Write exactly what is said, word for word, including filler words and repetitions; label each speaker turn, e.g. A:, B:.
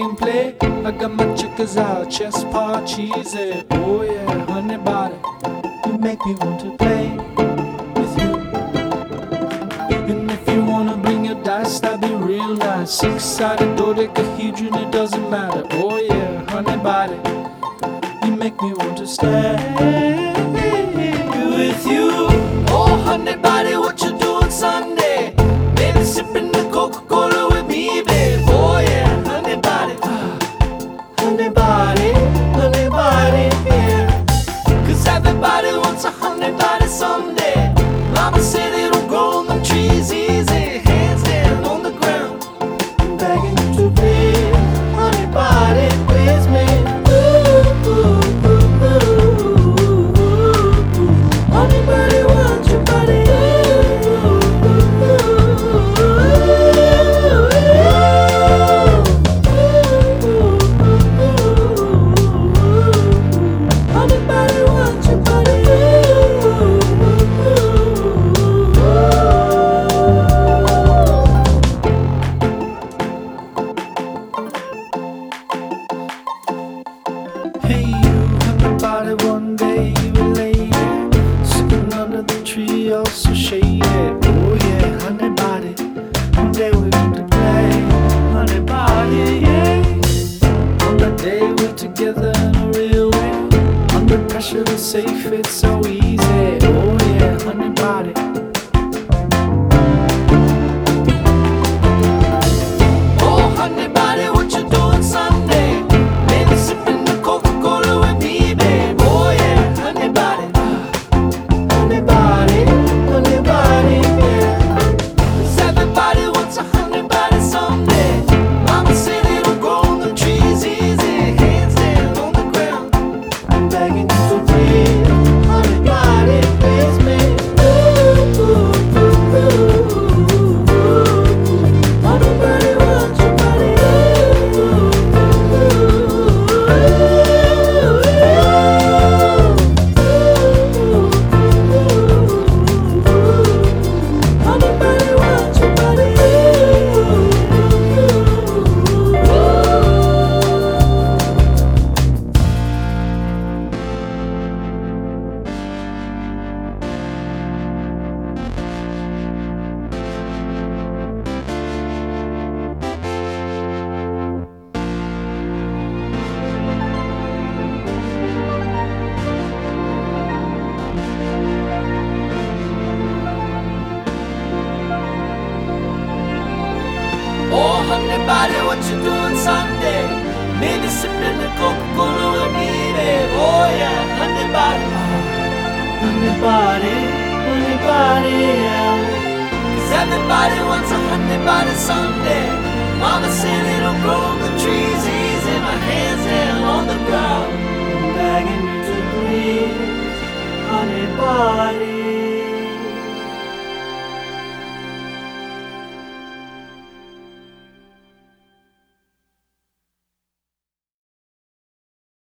A: gameplay. I got my checkers out, chess part cheesy. Oh yeah, honey body, you make me want to play with you. And if you wanna bring your dice, that'd be real nice. Six-sided dodecahedron, it doesn't matter. Oh yeah, honey body, you make me want to stay with you. Oh honey body, what you doing Sunday? Maybe sipping the Coca-Cola with me, babe. Oh yeah, honey body, honey body, honey body, yeah. Cause everybody wants a honey body someday. Mama said it'll grow on them trees easy. Hands down on the ground, I'm begging you to play. Honey body, please me. Ooh, ooh, ooh, ooh, ooh, ooh. Honey body, want your body. Hey you, honey body, one day you were lady, sitting under the tree, all so shady. Oh yeah, honey body, one day we're going to play. Honey body, yeah. On that day we're together in a real way. Under pressure to safe, it's so easy. Oh yeah, honey body. Oh honey body, what you doing Sunday? Maybe sipping the Coca-Cola with me, babe. Oh yeah, honey body, honey body, honey body, yeah. Cause everybody wants a honey body someday. Mama said it'll grow on the trees easy. Hands down on the ground, I'm begging you to please. Honey body, please me. Ooh, ooh, ooh, ooh, ooh, ooh. Honey body, want your body. Ooh, ooh, ooh, ooh, ooh. Honey body, want your body. Oh honey body, what you doing Sunday? Maybe sipping the Coca-Cola with me, babe. Oh yeah, honey body, honey body, honey body, yeah. Cause everybody wants a honey body someday. Mama said it'll grow on the trees easy. My hands down on the ground,